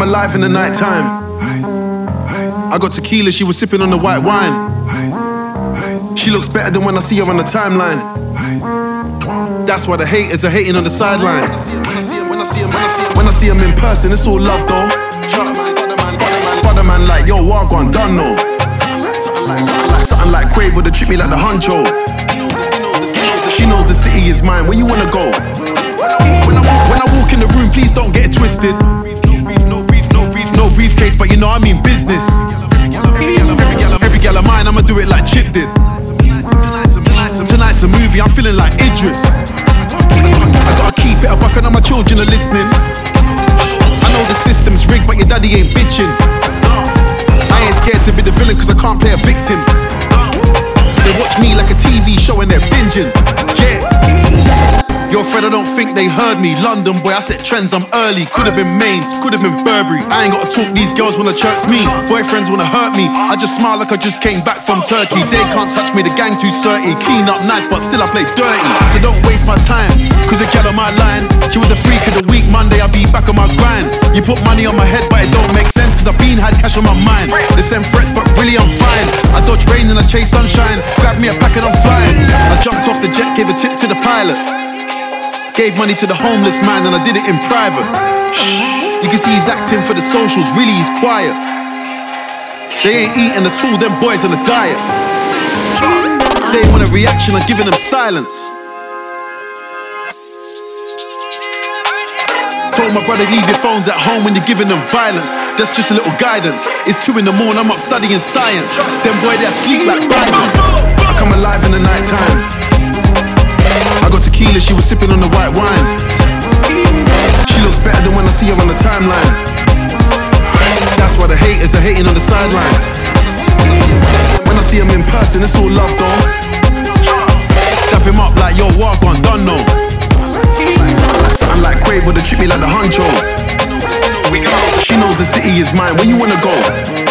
come alive in the night time. I got tequila, she was sipping on the white wine. She looks better than when I see her on the timeline. That's why the haters are hating on the sideline. When I see them in person, it's all love though. Spider-Man like, yo, Wagwan, done no. Something like Quavo, they treat me like the honcho. She knows the city is mine, where you wanna go? When I walk in the room, please don't get it twisted. No briefcase, but you know I mean business. Every gal of mine, I'ma do it like Chip did. Tonight's a movie, I'm feeling like Idris. I gotta keep it a buck and all my children are listening. I know the system's rigged, but your daddy ain't bitching. I ain't scared to be the villain, cause I can't play a victim. They watch me like a TV show and they're binging. Yeah. Yo, Fred, I don't think they heard me. London boy, I set trends, I'm early. Could've been Mains, could've been Burberry. I ain't gotta talk, these girls wanna chirps me. Boyfriends wanna hurt me. I just smile like I just came back from Turkey. They can't touch me, the gang too dirty. Clean up nice, but still I play dirty. So don't waste my time, cause a gal on my line. She was the freak of the week, Monday I'll be back on my grind. You put money on my head, but it don't make sense, cause I've had cash on my mind. They send threats, but really I'm fine. I dodge rain and I chase sunshine. Grab me a pack and I'm flying. I jumped off the jet, gave a tip to the pilot. Gave money to the homeless man and I did it in private. You can see he's acting for the socials, really he's quiet. They ain't eating at all, them boys on a diet. They want a reaction, I'm giving them silence. Told my brother leave your phones at home when you're giving them violence. That's just a little guidance. It's 2 in the morning, I'm up studying science. Them boy they sleep like Bible. I come alive in the night time. I got tequila, she was sipping on the white wine. She looks better than when I see her on the timeline. That's why the haters are hating on the sideline. When I see them in person, it's all love though. Dap him up like, yo, Wagwan, done no. Something like Quavo, they treat me like the honcho. She knows the city is mine, where you wanna go?